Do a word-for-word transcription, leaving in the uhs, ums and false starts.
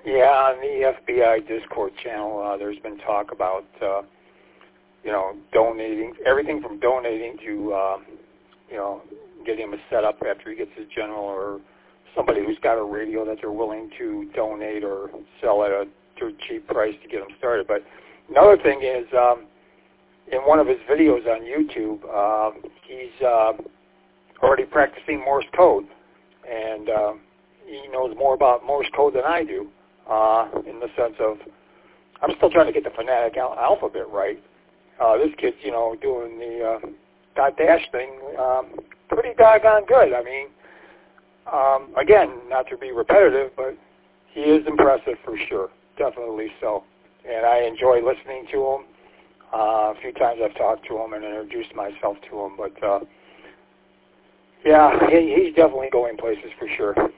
Yeah, on the F B I Discord channel, uh, there's been talk about, uh, you know, donating, everything from donating to, uh, you know, getting him a setup after he gets his general, or somebody who's got a radio that they're willing to donate or sell at a too cheap price to get him started. But another thing is, um, in one of his videos on YouTube, uh, he's uh, already practicing Morse code, and uh, he knows more about Morse code than I do, uh, in the sense of, I'm still trying to get the phonetic al- alphabet right. Uh, this kid's, you know, doing the uh, dot dash thing um, pretty doggone good. I mean, um, again, not to be repetitive, but he is impressive for sure, definitely so. And I enjoy listening to him. Uh, a few times I've talked to him and introduced myself to him, but uh, yeah, he, he's definitely going places for sure.